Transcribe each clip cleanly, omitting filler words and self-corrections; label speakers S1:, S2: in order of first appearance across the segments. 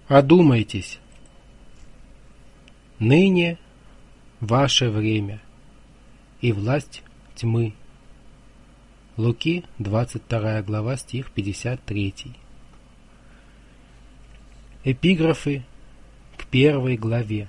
S1: Одумайтесь. Ныне ваше время и власть тьмы. Луки, 22 глава, стих 53. Эпиграфы к 1 главе.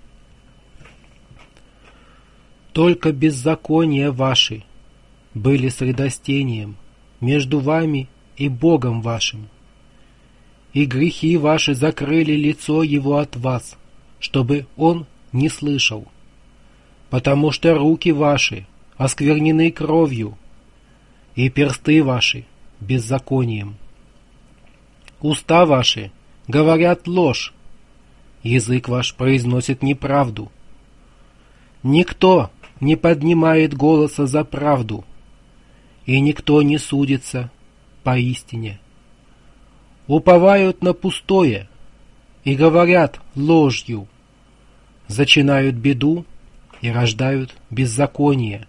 S1: Только беззакония ваши были средостением между вами и Богом вашим, и грехи ваши закрыли лицо Его от вас, чтобы Он не слышал, потому что руки ваши осквернены кровью, и персты ваши беззаконием. Уста ваши говорят ложь, язык ваш произносит неправду. Никто не поднимает голоса за правду, и никто не судится поистине. Уповают на пустое и говорят ложью, зачинают беду и рождают беззаконие.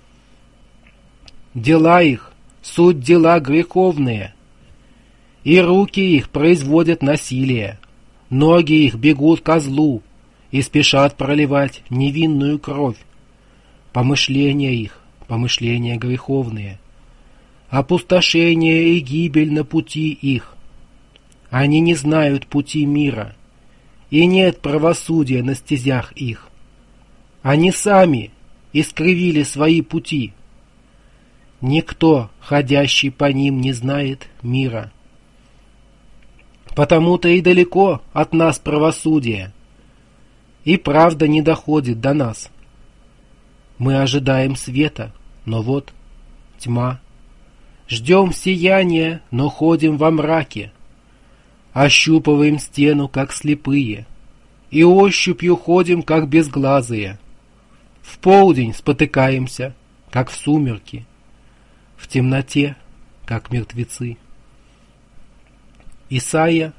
S1: Дела их суть дела греховные, и руки их производят насилие, ноги их бегут ко злу и спешат проливать невинную кровь. Помышления их, помышления греховные, опустошение и гибель на пути их. Они не знают пути мира, и нет правосудия на стезях их. Они сами искривили свои пути. Никто, ходящий по ним, не знает мира. Потому-то и далеко от нас правосудие, и правда не доходит до нас. Мы ожидаем света, но вот тьма. Ждем сияния, но ходим во мраке. Ощупываем стену, как слепые, и ощупью ходим, как безглазые. В полдень спотыкаемся, как в сумерки, в темноте, как мертвецы. Исайя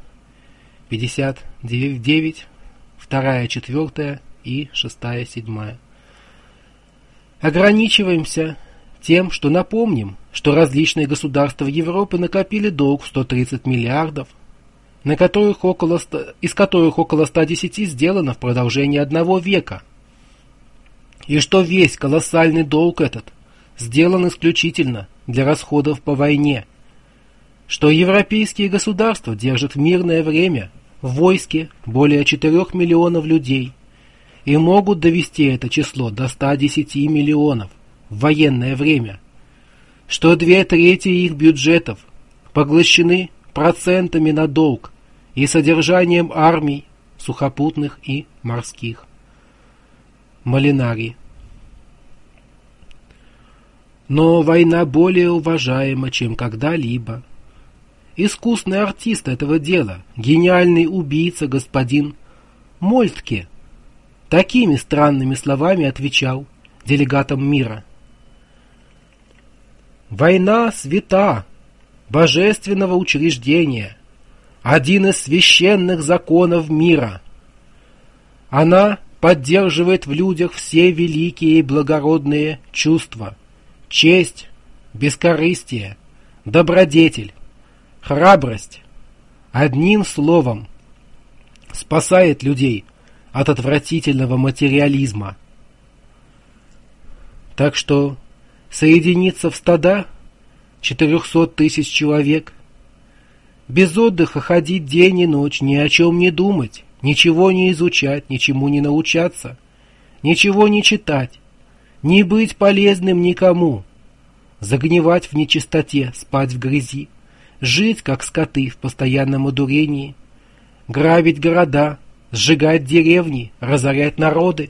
S1: 59:9, 2, 4 и 6, 7. Ограничиваемся тем, что напомним, что различные государства Европы накопили долг в 130 миллиардов, из которых около 110 сделано в продолжении 1 века, и что весь колоссальный долг этот сделан исключительно для расходов по войне, что европейские государства держат в мирное время в войске более 4 миллионов людей и могут довести это число до 110 миллионов в военное время, что 2/3 их бюджетов поглощены процентами на долг и содержанием армий сухопутных и морских. Молинари. Но война более уважаема, чем когда-либо. Искусный артист этого дела, гениальный убийца господин Мольтке, такими странными словами отвечал делегатам мира. Война свята, божественного учреждения, один из священных законов мира. Она поддерживает в людях все великие и благородные чувства: честь, бескорыстие, добродетель, храбрость. Одним словом, спасает людей от отвратительного материализма. Так что соединиться в стада 400 тысяч человек, без отдыха ходить день и ночь, ни о чем не думать, ничего не изучать, ничему не научаться, ничего не читать, не быть полезным никому, загнивать в нечистоте, спать в грязи, жить, как скоты, в постоянном одурении, грабить города, сжигать деревни, разорять народы.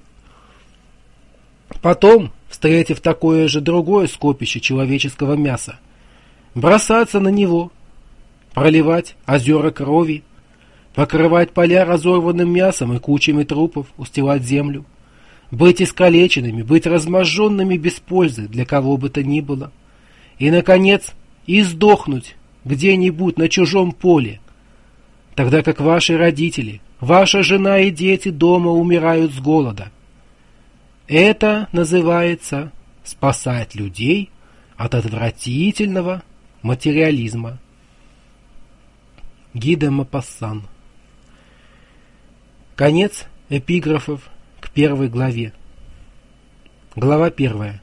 S1: Потом, встретив такое же другое скопище человеческого мяса, бросаться на него, проливать озера крови, покрывать поля разорванным мясом и кучами трупов, устилать землю, быть искалеченными, быть разможженными без пользы для кого бы то ни было, и, наконец, издохнуть где-нибудь на чужом поле, тогда как ваши родители, ваша жена и дети дома умирают с голода. Это называется спасать людей от отвратительного материализма. Ги де Мопассан. Конец эпиграфов к первой главе. Глава 1.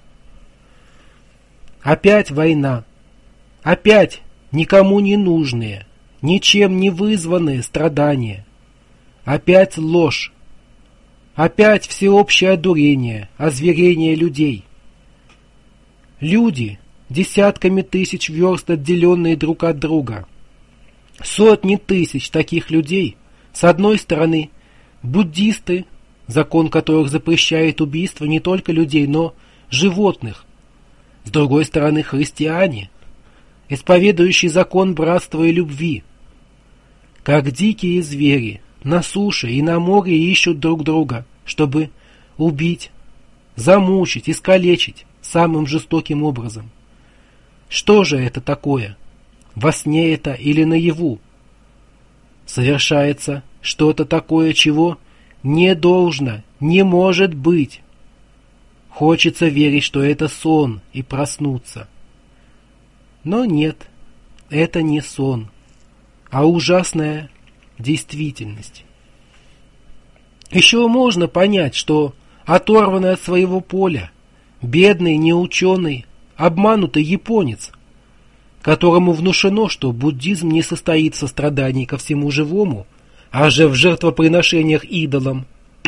S1: Опять война. Опять никому не нужные, ничем не вызванные страдания. Опять ложь. Опять всеобщее одурение, озверение людей. Люди, десятками тысяч верст отделенные друг от друга. Сотни тысяч таких людей. С одной стороны, буддисты, закон которых запрещает убийство не только людей, но животных. С другой стороны, христиане, исповедующие закон братства и любви. Как дикие звери, на суше и на море ищут друг друга, чтобы убить, замучить, искалечить самым жестоким образом. Что же это такое? Во сне это или наяву? Совершается что-то такое, чего не должно, не может быть. Хочется верить, что это сон, и проснуться. Но нет, это не сон, а ужасная действительность. Еще можно понять, что оторванный от своего поля, бедный, неученый, обманутый японец, которому внушено, что буддизм не состоит в сострадании ко всему живому, а же в жертвоприношениях идолам,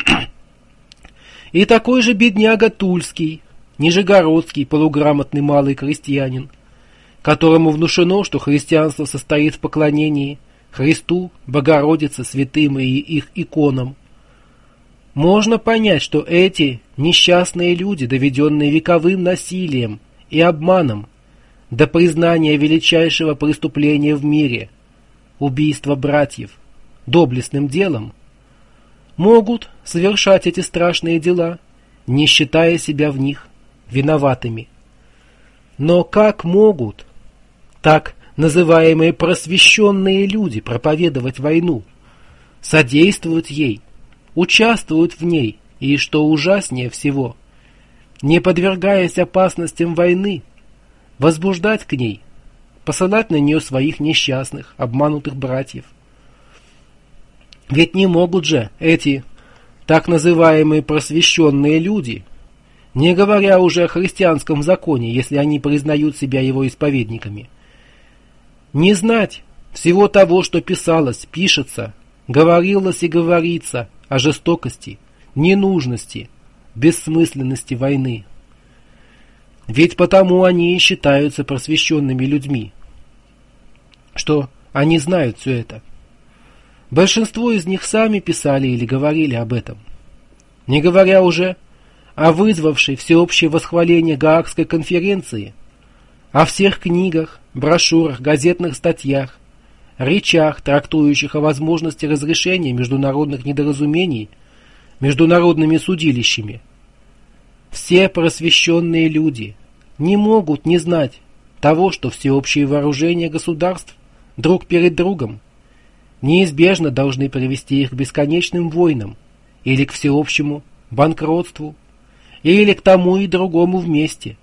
S1: и такой же бедняга Тульский, нижегородский полуграмотный малый крестьянин, которому внушено, что христианство состоит в поклонении Христу, Богородице, святым и их иконам. Можно понять, что эти несчастные люди, доведенные вековым насилием и обманом до признания величайшего преступления в мире, убийства братьев, доблестным делом, могут совершать эти страшные дела, не считая себя в них виноватыми. Но как могут так называемые просвещенные люди проповедовать войну, содействовать ей, участвовать в ней и, что ужаснее всего, не подвергаясь опасностям войны, возбуждать к ней, посылать на нее своих несчастных, обманутых братьев? Ведь не могут же эти так называемые просвещенные люди, не говоря уже о христианском законе, если они признают себя его исповедниками, не знать всего того, что писалось, пишется, говорилось и говорится о жестокости, ненужности, бессмысленности войны. Ведь потому они и считаются просвещенными людьми, что они знают все это. Большинство из них сами писали или говорили об этом. Не говоря уже о вызвавшей всеобщее восхваление Гаагской конференции, о всех книгах, брошюрах, газетных статьях, речах, трактующих о возможности разрешения международных недоразумений международными судилищами. Все просвещенные люди не могут не знать того, что всеобщие вооружения государств друг перед другом неизбежно должны привести их к бесконечным войнам или к всеобщему банкротству, или к тому и другому вместе.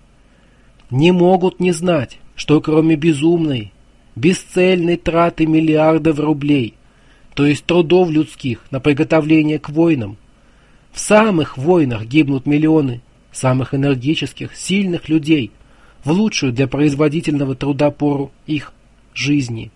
S1: Не могут не знать, что кроме безумной, бесцельной траты миллиардов рублей, то есть трудов людских на приготовление к войнам, в самых войнах гибнут миллионы самых энергических, сильных людей в лучшую для производительного труда пору их жизни.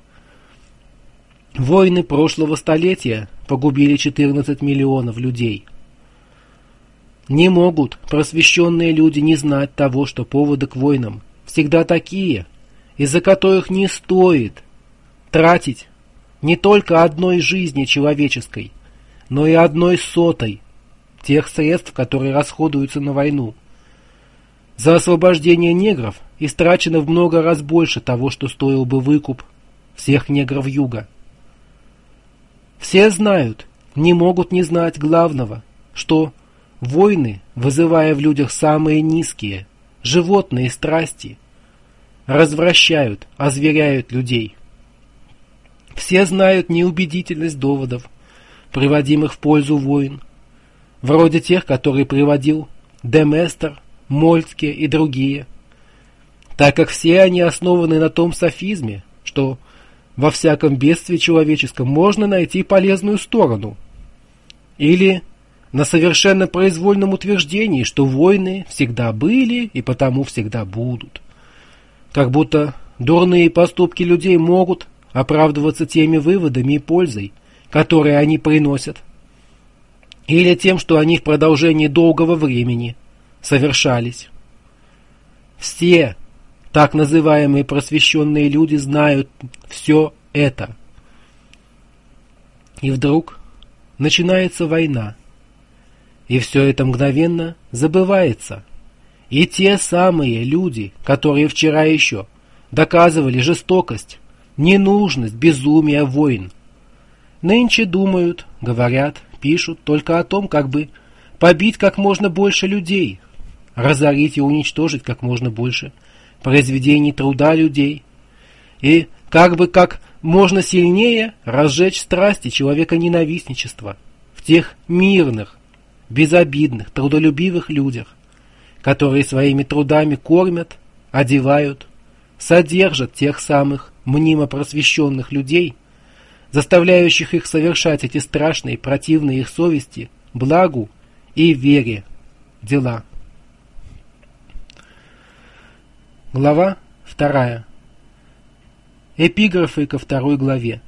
S1: Войны прошлого столетия погубили 14 миллионов людей. Не могут просвещенные люди не знать того, что поводы к войнам всегда такие, из-за которых не стоит тратить не только одной жизни человеческой, но и 1/100 тех средств, которые расходуются на войну. За освобождение негров истрачено в много раз больше того, что стоил бы выкуп всех негров Юга. Все знают, не могут не знать главного, что войны, вызывая в людях самые низкие, животные страсти, развращают, озверяют людей. Все знают неубедительность доводов, приводимых в пользу войн, вроде тех, которые приводил Деместер, Мольтке и другие, так как все они основаны на том софизме, что во всяком бедствии человеческом можно найти полезную сторону. Или на совершенно произвольном утверждении, что войны всегда были и потому всегда будут. Как будто дурные поступки людей могут оправдываться теми выводами и пользой, которые они приносят, или тем, что они в продолжении долгого времени совершались. Все так называемые просвещенные люди знают все это. И вдруг начинается война, и все это мгновенно забывается. И те самые люди, которые вчера еще доказывали жестокость, ненужность, безумие войн, нынче думают, говорят, пишут только о том, как бы побить как можно больше людей, разорить и уничтожить как можно больше произведений труда людей, и как можно сильнее разжечь страсти человека-ненавистничества в тех мирных, безобидных, трудолюбивых людях, которые своими трудами кормят, одевают, содержат тех самых мнимо просвещенных людей, заставляющих их совершать эти страшные, противные их совести, благу и вере дела. Глава 2. Эпиграфы ко 2 главе.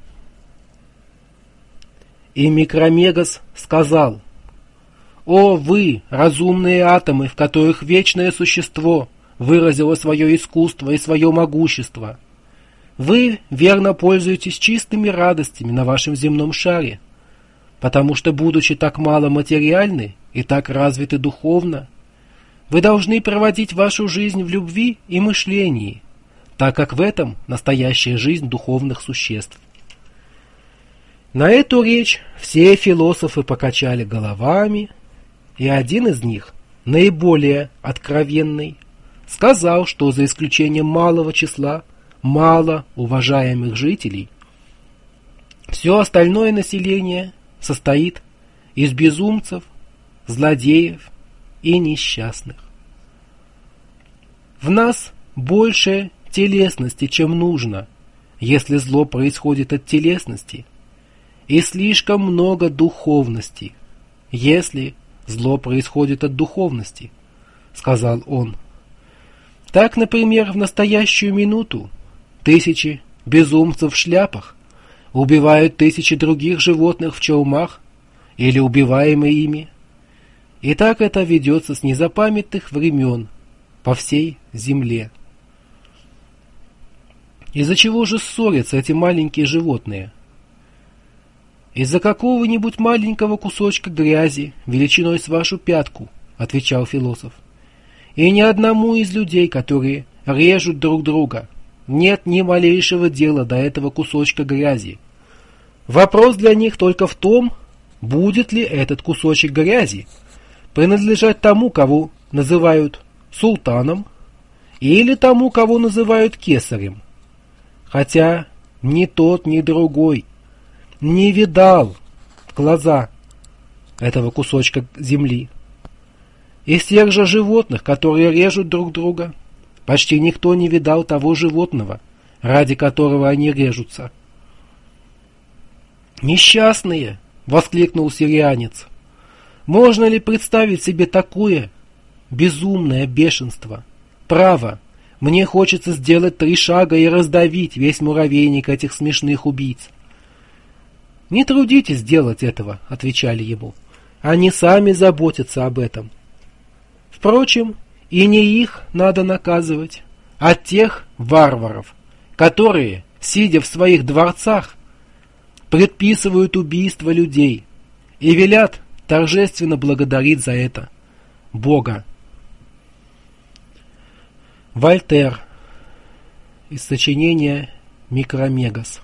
S1: И Микромегас сказал: «О вы, разумные атомы, в которых вечное существо выразило свое искусство и свое могущество! Вы верно пользуетесь чистыми радостями на вашем земном шаре, потому что, будучи так мало материальны и так развиты духовно, вы должны проводить вашу жизнь в любви и мышлении, так как в этом настоящая жизнь духовных существ». На эту речь все философы покачали головами, и один из них, наиболее откровенный, сказал, что за исключением малого числа мало уважаемых жителей, все остальное население состоит из безумцев, злодеев и несчастных. В нас больше телесности, чем нужно, если зло происходит от телесности, и слишком много духовности, если зло происходит от духовности, сказал он. Так, например, в настоящую минуту тысячи безумцев в шляпах убивают тысячи других животных в челмах или убиваемые ими. И так это ведется с незапамятных времен по всей земле. Из-за чего же ссорятся эти маленькие животные? Из-за какого-нибудь маленького кусочка грязи величиной с вашу пятку, отвечал философ. И ни одному из людей, которые режут друг друга, нет ни малейшего дела до этого кусочка грязи. Вопрос для них только в том, будет ли этот кусочек грязи принадлежать тому, кого называют султаном, или тому, кого называют кесарем. Хотя ни тот, ни другой не видал в глаза этого кусочка земли. Из тех же животных, которые режут друг друга, почти никто не видал того животного, ради которого они режутся. «Несчастные!» — воскликнул сирианец. «Можно ли представить себе такое безумное бешенство? Право, мне хочется сделать 3 шага и раздавить весь муравейник этих смешных убийц». «Не трудитесь делать этого», — отвечали ему. «Они сами заботятся об этом». Впрочем, и не их надо наказывать, а тех варваров, которые, сидя в своих дворцах, предписывают убийство людей и велят торжественно благодарить за это Бога. Вольтер. Из сочинения «Микромегас».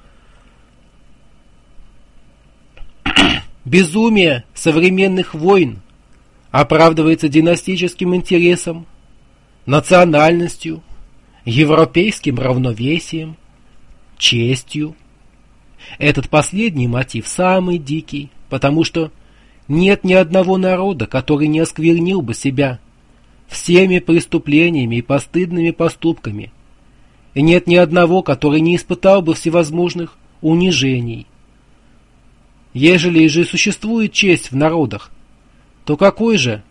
S1: Безумие современных войн оправдывается династическим интересом, национальностью, европейским равновесием, честью. Этот последний мотив самый дикий, потому что нет ни одного народа, который не осквернил бы себя всеми преступлениями и постыдными поступками, и нет ни одного, который не испытал бы всевозможных унижений. ежели же существует честь в народах, то какой же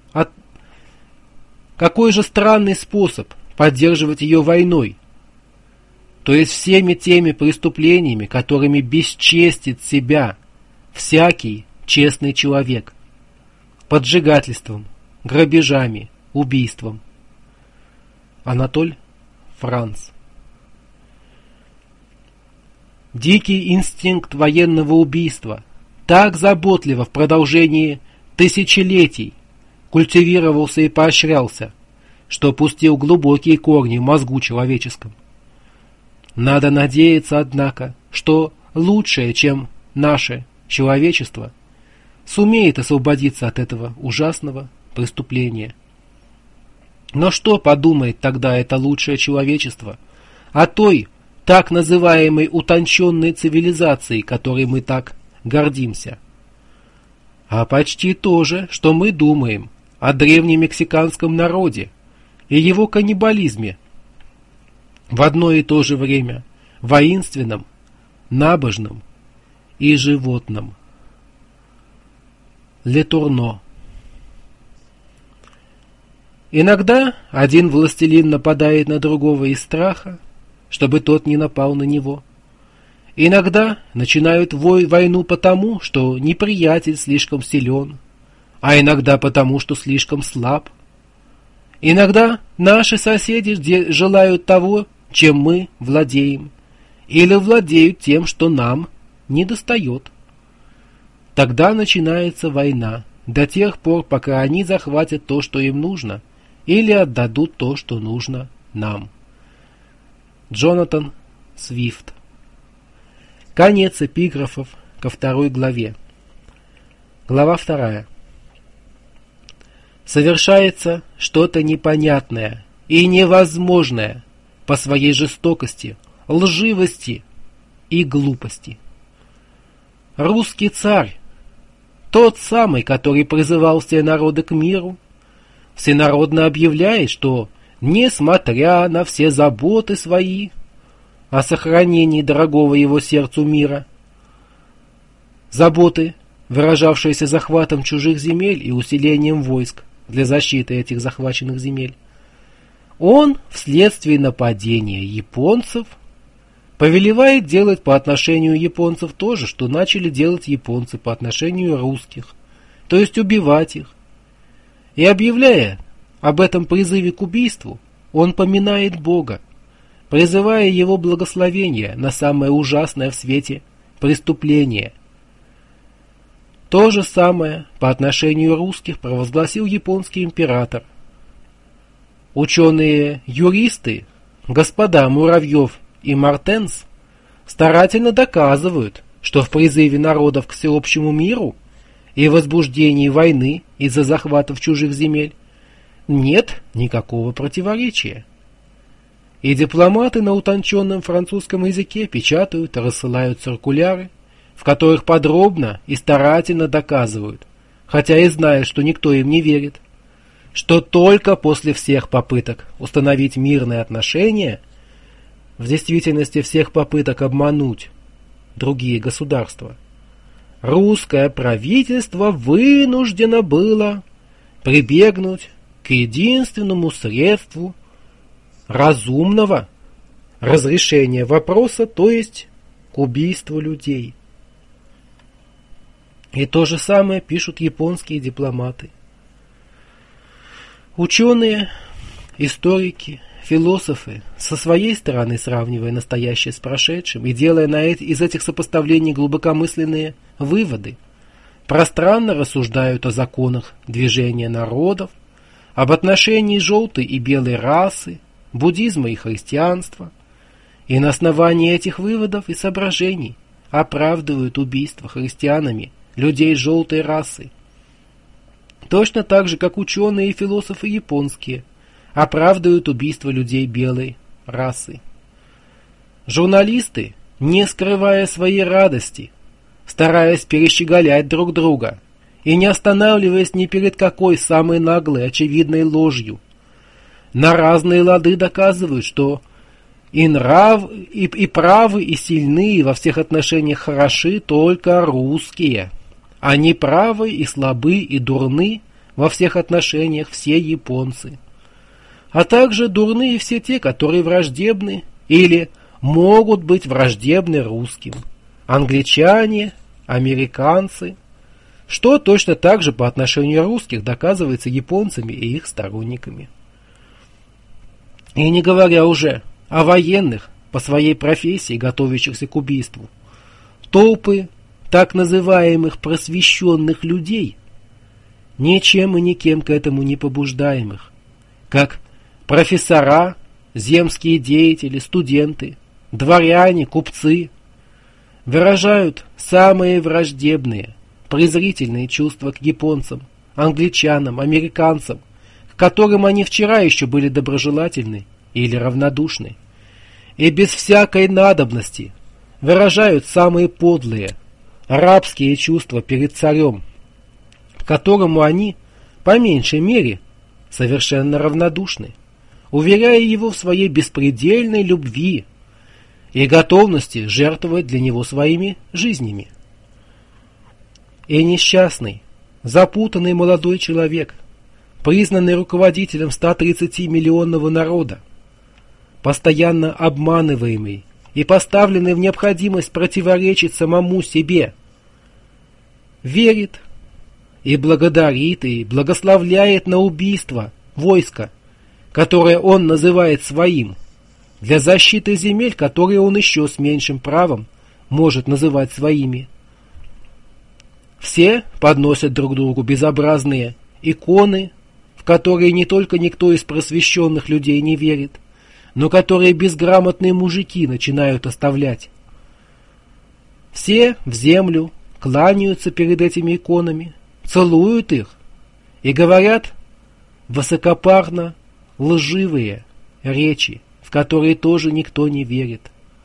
S1: странный способ поддерживать ее войной, то есть всеми теми преступлениями, которыми бесчестит себя всякий честный человек, поджигательством, грабежами, убийством. Анатоль Франц. Дикий инстинкт военного убийства так заботливо в продолжении тысячелетий культивировался и поощрялся, что пустил глубокие корни в мозгу человеческом. Надо надеяться, однако, что лучшее, чем наше человечество, сумеет освободиться от этого ужасного преступления. Но что подумает тогда это лучшее человечество о той так называемой утонченной цивилизации, которой мы так гордимся? А почти то же, что мы думаем о древнемексиканском народе и его каннибализме, в одно и то же время воинственном, набожном и животном. Летурно. Иногда один властелин нападает на другого из страха, чтобы тот не напал на него. Иногда начинают войну потому, что неприятель слишком силен, а иногда потому, что слишком слаб. Иногда наши соседи желают того, чем мы владеем, или владеют тем, что нам недостает. Тогда начинается война, до тех пор, пока они захватят то, что им нужно, или отдадут то, что нужно нам. Джонатан Свифт. Конец эпиграфов ко 2 главе. Глава 2. Совершается что-то непонятное и невозможное по своей жестокости, лживости и глупости. Русский царь, тот самый, который призывал все народы к миру, всенародно объявляет, что, несмотря на все заботы свои о сохранении дорогого его сердцу мира, заботы, выражавшиеся захватом чужих земель и усилением войск для защиты этих захваченных земель, он, вследствие нападения японцев, повелевает делать по отношению японцев то же, что начали делать японцы по отношению русских, то есть убивать их. И объявляя об этом призыве к убийству, он поминает Бога, призывая его благословение на самое ужасное в свете преступление. То же самое по отношению русских провозгласил японский император. Ученые-юристы, господа Муравьев и Мартенс, старательно доказывают, что в призыве народов к всеобщему миру и возбуждении войны из-за захватов чужих земель нет никакого противоречия. И дипломаты на утонченном французском языке печатают и рассылают циркуляры, в которых подробно и старательно доказывают, хотя и знают, что никто им не верит, что только после всех попыток установить мирные отношения, в действительности всех попыток обмануть другие государства, русское правительство вынуждено было прибегнуть к единственному средству разумного разрешения вопроса, то есть к убийству людей. И то же самое пишут японские дипломаты. Ученые, историки, философы, со своей стороны сравнивая настоящее с прошедшим и делая из этих сопоставлений глубокомысленные выводы, пространно рассуждают о законах движения народов, об отношении желтой и белой расы, буддизма и христианства, и на основании этих выводов и соображений оправдывают убийство христианами людей желтой расы. Точно так же, как ученые и философы японские оправдывают убийство людей белой расы. Журналисты, не скрывая своей радости, стараясь перещеголять друг друга и не останавливаясь ни перед какой самой наглой очевидной ложью, на разные лады доказывают, что и правы, и сильны, и во всех отношениях хороши только русские. А неправы, и слабы, и дурны во всех отношениях все японцы. А также дурны и все те, которые враждебны или могут быть враждебны русским. Англичане, американцы, что точно так же по отношению русских доказывается японцами и их сторонниками. И не говоря уже о военных, по своей профессии, готовящихся к убийству. Толпы так называемых просвещенных людей, ничем и никем к этому не побуждаемых, как профессора, земские деятели, студенты, дворяне, купцы, выражают самые враждебные, презрительные чувства к японцам, англичанам, американцам, к которым они вчера еще были доброжелательны или равнодушны, и без всякой надобности выражают самые подлые, рабские чувства перед царем, к которому они, по меньшей мере, совершенно равнодушны, уверяя его в своей беспредельной любви и готовности жертвовать для него своими жизнями. И несчастный, запутанный молодой человек, признанный руководителем 130-миллионного народа, постоянно обманываемый и поставленный в необходимость противоречить самому себе, верит и благодарит и благословляет на убийство войска, которое он называет своим, для защиты земель, которые он еще с меньшим правом может называть своими. Все подносят друг другу безобразные иконы, в которые не только никто из просвещенных людей не верит, но которые безграмотные мужики начинают оставлять. Все в землю кланяются перед этими иконами, целуют их и говорят высокопарно лживые речи, в которые тоже никто не верит.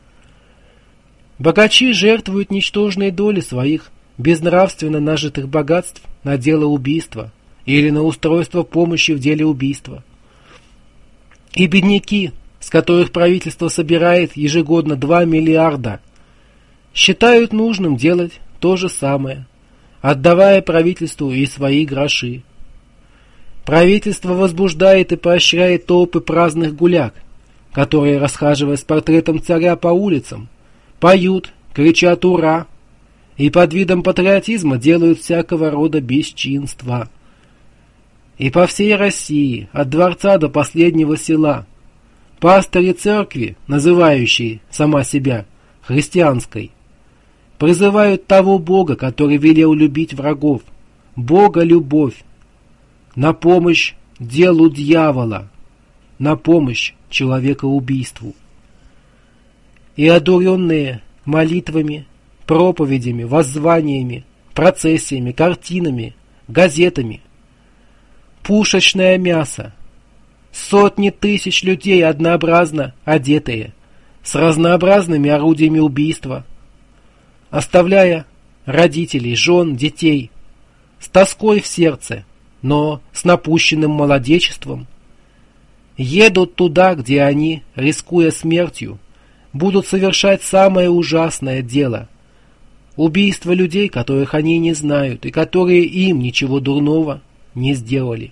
S1: Богачи жертвуют ничтожные доли своих безнравственно нажитых богатств на дело убийства или на устройство помощи в деле убийства. И бедняки, с которых правительство собирает ежегодно 2 миллиарда, считают нужным делать то же самое, отдавая правительству и свои гроши. Правительство возбуждает и поощряет толпы праздных гуляк, которые, расхаживая с портретом царя по улицам, поют, кричат «Ура!» и под видом патриотизма делают всякого рода бесчинства. И по всей России, от дворца до последнего села, пастыри церкви, называющие сама себя христианской, призывают того Бога, который велел любить врагов, Бога-любовь, на помощь делу дьявола, на помощь человекоубийству. И одуренные молитвами, проповедями, воззваниями, процессиями, картинами, газетами, пушечное мясо, сотни тысяч людей однообразно одетые, с разнообразными орудиями убийства, оставляя родителей, жен, детей, с тоской в сердце, но с напущенным молодечеством, едут туда, где они, рискуя смертью, будут совершать самое ужасное дело – убийство людей, которых они не знают и которые им ничего дурного не сделали.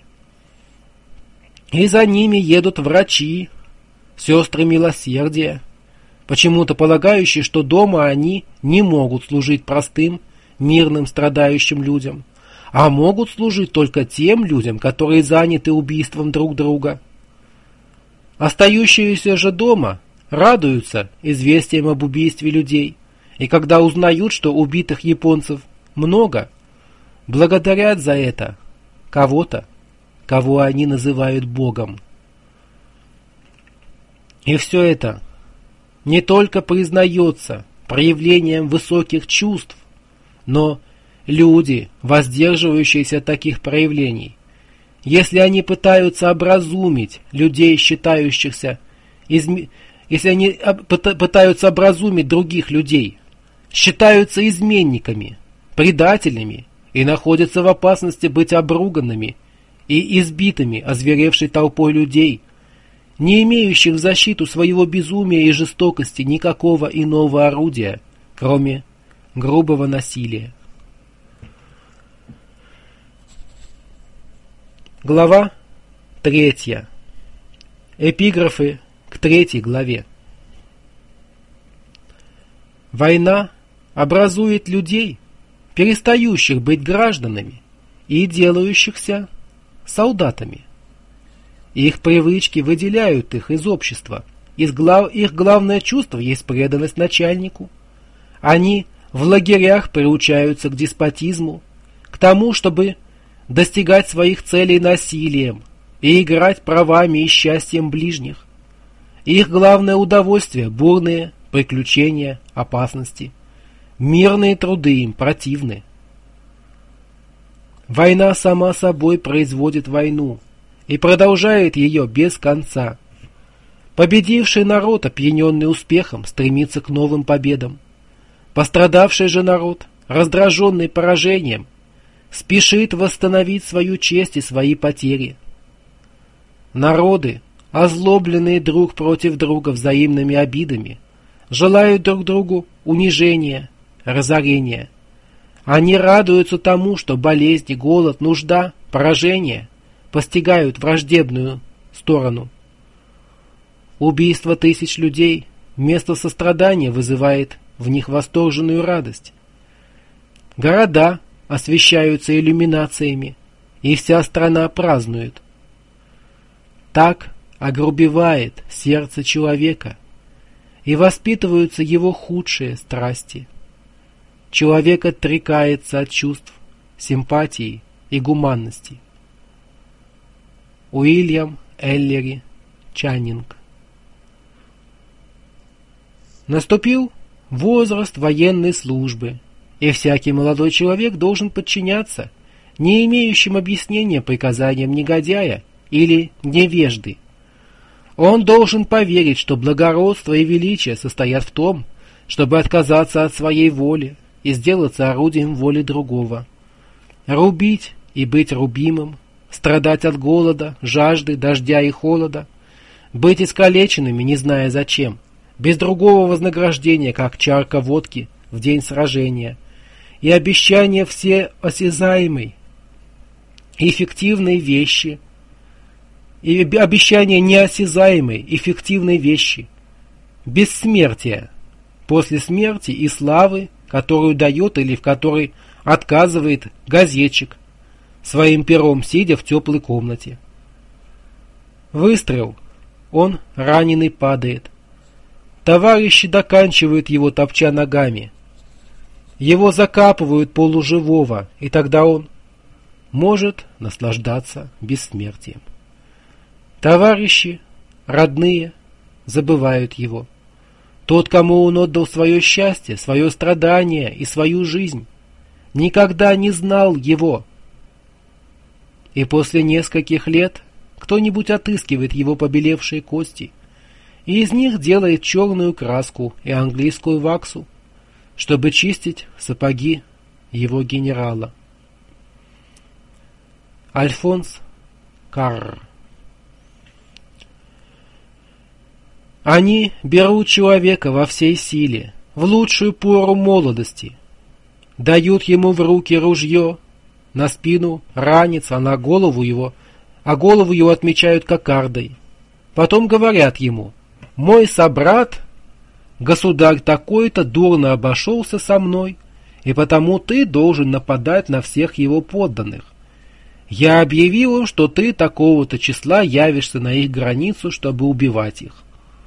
S1: И за ними едут врачи, сестры милосердия, почему-то полагающие, что дома они не могут служить простым, мирным, страдающим людям, а могут служить только тем людям, которые заняты убийством друг друга. Остающиеся же дома радуются известиям об убийстве людей, и когда узнают, что убитых японцев много, благодарят за это кого-то, кого они называют Богом. И все это не только признается проявлением высоких чувств, но люди, воздерживающиеся от таких проявлений, если они пытаются образумить людей, считающихся, если они пытаются образумить других людей, считаются изменниками, предателями и находятся в опасности быть обруганными и избитыми озверевшей толпой людей, не имеющих в защиту своего безумия и жестокости никакого иного орудия, кроме грубого насилия. Глава 3. Эпиграфы к 3 главе. Война образует людей, перестающих быть гражданами и делающихся солдатами. Их привычки выделяют их из общества. Их главное чувство есть преданность начальнику. Они в лагерях приучаются к деспотизму, к тому, чтобы достигать своих целей насилием и играть правами и счастьем ближних. Их главное удовольствие – бурные приключения, опасности. Мирные труды им противны. Война сама собой производит войну и продолжает ее без конца. Победивший народ, опьяненный успехом, стремится к новым победам. Пострадавший же народ, раздраженный поражением, спешит восстановить свою честь и свои потери. Народы, озлобленные друг против друга взаимными обидами, желают друг другу унижения, разорения. Они радуются тому, что болезни, голод, нужда, поражение постигают враждебную сторону. Убийство тысяч людей вместо сострадания вызывает в них восторженную радость. Города освещаются иллюминациями, и вся страна празднует. Так огрубевает сердце человека, и воспитываются его худшие страсти. Человек отрекается от чувств, симпатии и гуманности. Уильям Эллери Чаннинг. Наступил возраст военной службы, и всякий молодой человек должен подчиняться не имеющим объяснения приказаниям негодяя или невежды. Он должен поверить, что благородство и величие состоят в том, чтобы отказаться от своей воли и сделаться орудием воли другого. Рубить и быть рубимым, страдать от голода, жажды, дождя и холода, быть искалеченными, не зная зачем, без другого вознаграждения, как чарка водки в день сражения, и обещание всеосязаемой, эффективной вещи, и обещание неосязаемой, эффективной вещи, бессмертия, после смерти и славы, которую дает или в которой отказывает газетчик, своим пером сидя в теплой комнате. Выстрел. Он, раненый, падает. Товарищи доканчивают его, топча ногами. Его закапывают полуживого, и тогда он может наслаждаться бессмертием. Товарищи, родные, забывают его. Тот, кому он отдал свое счастье, свое страдание и свою жизнь, никогда не знал его. И после нескольких лет кто-нибудь отыскивает его побелевшие кости и из них делает черную краску и английскую ваксу, чтобы чистить сапоги его генерала. Альфонс Карр. Они берут человека во всей силе, в лучшую пору молодости, дают ему в руки ружье, на спину ранец, а голову его отмечают кокардой. Потом говорят ему: «Мой собрат, государь такой-то, дурно обошелся со мной, и потому ты должен нападать на всех его подданных. Я объявил им, что ты такого-то числа явишься на их границу, чтобы убивать их».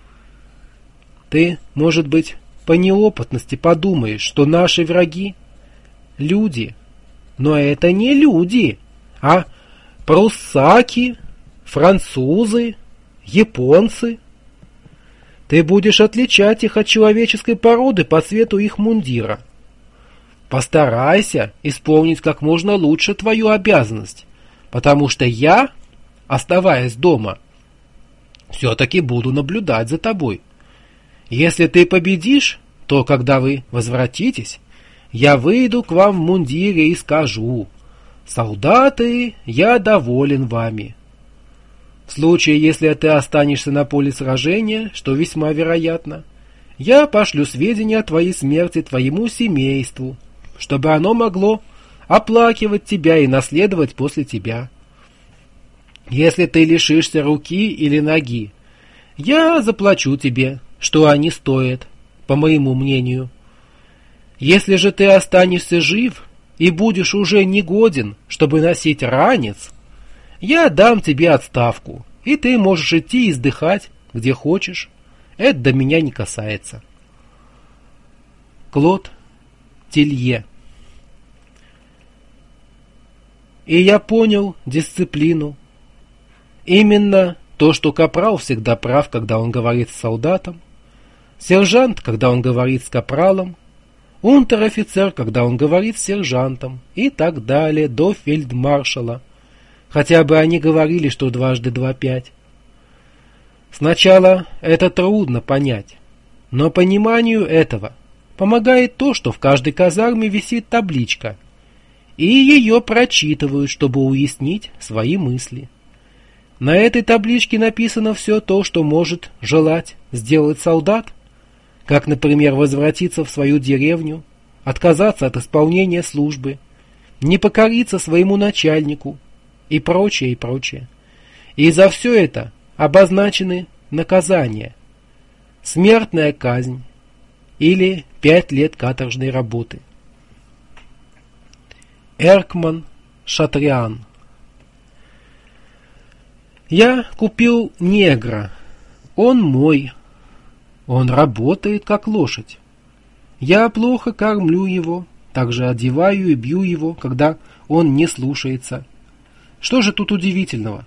S1: Ты, может быть, по неопытности подумаешь, что наши враги — люди, но это не люди, а пруссаки, французы, японцы. Ты будешь отличать их от человеческой породы по цвету их мундира. Постарайся исполнить как можно лучше твою обязанность, потому что я, оставаясь дома, все-таки буду наблюдать за тобой. Если ты победишь, то, когда вы возвратитесь, я выйду к вам в мундире и скажу: «Солдаты, я доволен вами». В случае, если ты останешься на поле сражения, что весьма вероятно, я пошлю сведения о твоей смерти твоему семейству, чтобы оно могло оплакивать тебя и наследовать после тебя. Если ты лишишься руки или ноги, я заплачу тебе, что они стоят, по моему мнению. Если же ты останешься жив и будешь уже негоден, чтобы носить ранец, я дам тебе отставку, и ты можешь идти и издыхать, где хочешь. Это до меня не касается. Клод Тилье. И я понял дисциплину. Именно то, что капрал всегда прав, когда он говорит с солдатом, сержант, когда он говорит с капралом, унтер-офицер, когда он говорит с сержантом, и так далее, до фельдмаршала. Хотя бы они говорили, что 2 × 2 = 5. Сначала это трудно понять, но пониманию этого помогает то, что в каждой казарме висит табличка, и ее прочитывают, чтобы уяснить свои мысли. На этой табличке написано все то, что может желать сделать солдат, как, например, возвратиться в свою деревню, отказаться от исполнения службы, не покориться своему начальнику и прочее, и прочее. И за все это обозначены наказания: смертная казнь или 5 лет каторжной работы. Эркман Шатриан. Я купил негра. Он мой. Он работает, как лошадь. Я плохо кормлю его, также одеваю и бью его, когда он не слушается. Что же тут удивительного?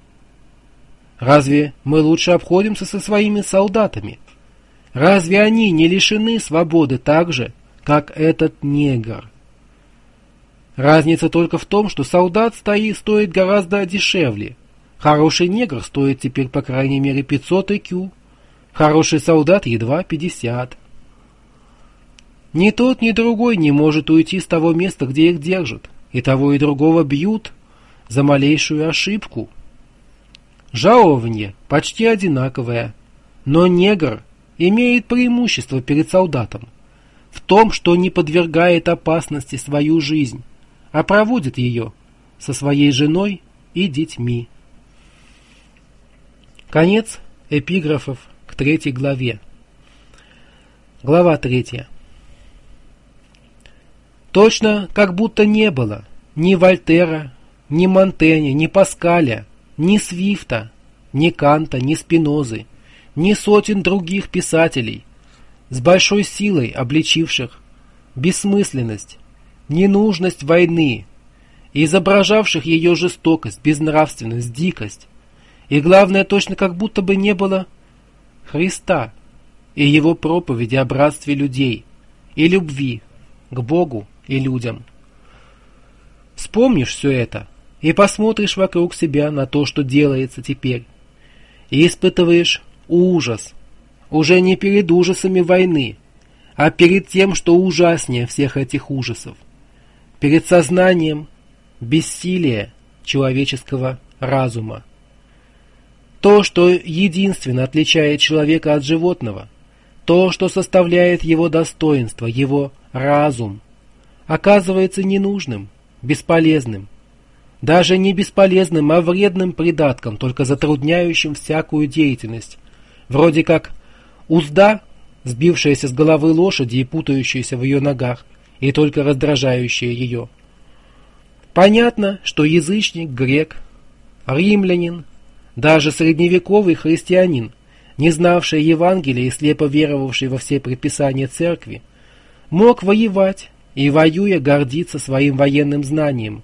S1: Разве мы лучше обходимся со своими солдатами? Разве они не лишены свободы так же, как этот негр? Разница только в том, что солдат стоит гораздо дешевле. Хороший негр стоит теперь по крайней мере 500 IQ. Хороший солдат едва 50. Ни тот, ни другой не может уйти с того места, где их держат, и того и другого бьют за малейшую ошибку. Жалование почти одинаковое, но негр имеет преимущество перед солдатом в том, что не подвергает опасности свою жизнь, а проводит ее со своей женой и детьми. Конец эпиграфов к 3 главе. Глава 3. Точно как будто не было ни Вольтера, ни Монтэня, ни Паскаля, ни Свифта, ни Канта, ни Спинозы, ни сотен других писателей, с большой силой обличивших бессмысленность, ненужность войны, изображавших ее жестокость, безнравственность, дикость. И главное, точно как будто бы не было Христа и его проповеди о братстве людей и любви к Богу и людям. Вспомнишь все это и посмотришь вокруг себя на то, что делается теперь, и испытываешь ужас, уже не перед ужасами войны, а перед тем, что ужаснее всех этих ужасов, перед сознанием бессилия человеческого разума. То, что единственно отличает человека от животного, то, что составляет его достоинство, его разум, оказывается ненужным, бесполезным, даже не бесполезным, а вредным придатком, только затрудняющим всякую деятельность, вроде как узда, сбившаяся с головы лошади и путающаяся в ее ногах, и только раздражающая ее. Понятно, что язычник, грек, римлянин, даже средневековый христианин, не знавший Евангелия и слепо веровавший во все предписания церкви, мог воевать и, воюя, гордиться своим военным званием.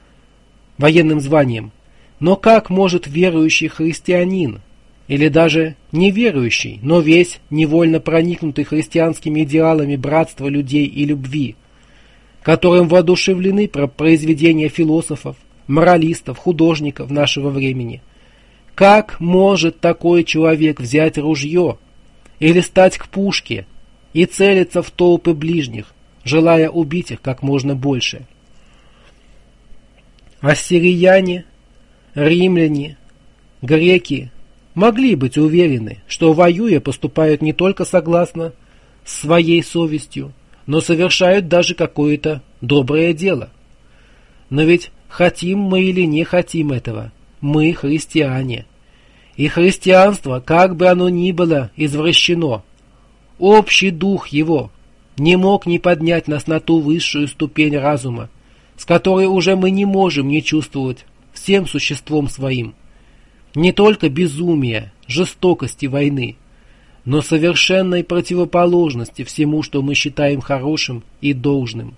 S1: Но как может верующий христианин, или даже неверующий, но весь невольно проникнутый христианскими идеалами братства людей и любви, которым воодушевлены произведения философов, моралистов, художников нашего времени, как может такой человек взять ружье или стать к пушке и целиться в толпы ближних, желая убить их как можно больше? Ассирияне, римляне, греки могли быть уверены, что воюя поступают не только согласно своей совестью, но совершают даже какое-то доброе дело. Но ведь хотим мы или не хотим этого, мы христиане. И христианство, как бы оно ни было извращено, общий дух его не мог не поднять нас на ту высшую ступень разума, с которой уже мы не можем не чувствовать всем существом своим не только безумия, жестокости войны, но совершенной противоположности всему, что мы считаем хорошим и должным.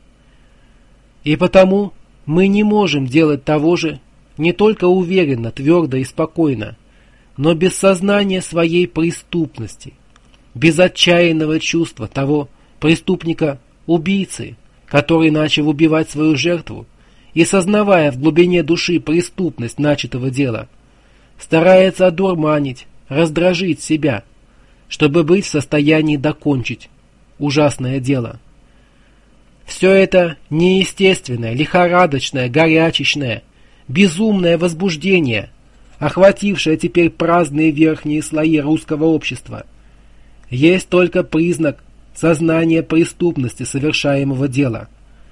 S1: И потому мы не можем делать того же не только уверенно, твердо и спокойно, но без сознания своей преступности, без отчаянного чувства того преступника-убийцы, который начал убивать свою жертву, и, сознавая в глубине души преступность начатого дела, старается одурманить, раздражить себя, чтобы быть в состоянии докончить ужасное дело. Все это неестественное, лихорадочное, горячечное, безумное возбуждение, охватившее теперь праздные верхние слои русского общества, есть только признак сознания преступности совершаемого дела.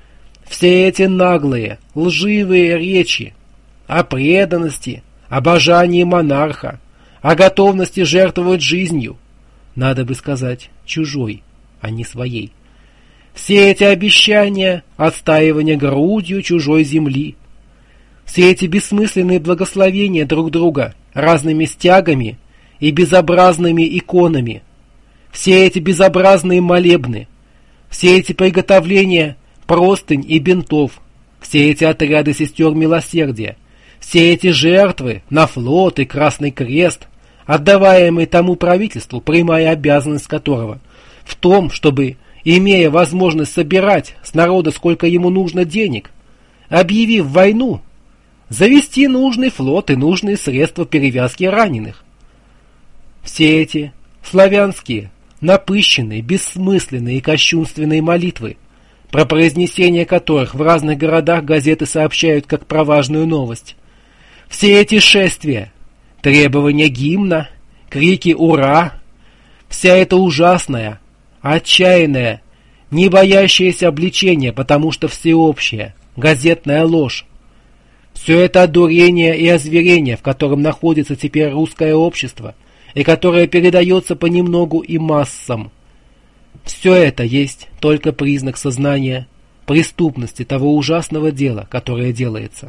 S1: Все эти наглые, лживые речи о преданности, обожании монарха, о готовности жертвовать жизнью, надо бы сказать, чужой, а не своей. Все эти обещания отстаивания грудью чужой земли, все эти бессмысленные благословения друг друга разными стягами и безобразными иконами, все эти безобразные молебны, все эти приготовления простынь и бинтов, все эти отряды сестер милосердия, все эти жертвы на флот и Красный Крест, отдаваемые тому правительству, прямая обязанность которого в том, чтобы, имея возможность собирать с народа сколько ему нужно денег, объявив войну, завести нужный флот и нужные средства перевязки раненых. Все эти славянские, напыщенные, бессмысленные и кощунственные молитвы, про произнесение которых в разных городах газеты сообщают как про важную новость. Все эти шествия, требования гимна, крики «Ура!», вся эта ужасная, отчаянная, не боящаяся обличения, потому что всеобщая, газетная ложь, все это одурение и озверение, в котором находится теперь русское общество, и которое передается понемногу и массам, все это есть только признак сознания преступности того ужасного дела, которое делается.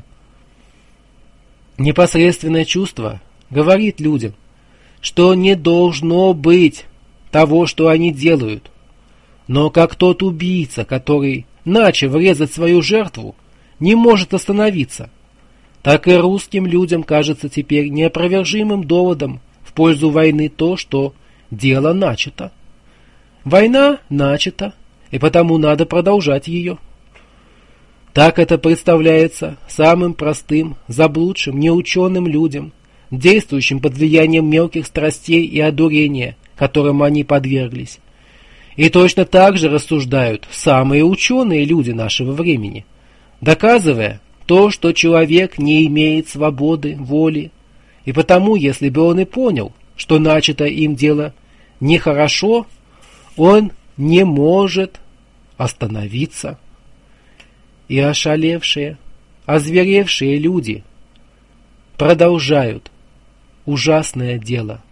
S1: Непосредственное чувство говорит людям, что не должно быть того, что они делают. Но как тот убийца, который, начав резать свою жертву, не может остановиться, так и русским людям кажется теперь неопровержимым доводом в пользу войны то, что дело начато. Война начата, и потому надо продолжать ее. Так это представляется самым простым, заблудшим, неученым людям, действующим под влиянием мелких страстей и одурения, которым они подверглись. И точно так же рассуждают самые ученые люди нашего времени, доказывая то, что человек не имеет свободы, воли, и потому, если бы он и понял, что начато им дело нехорошо, он не может остановиться. И ошалевшие, озверевшие люди продолжают ужасное дело.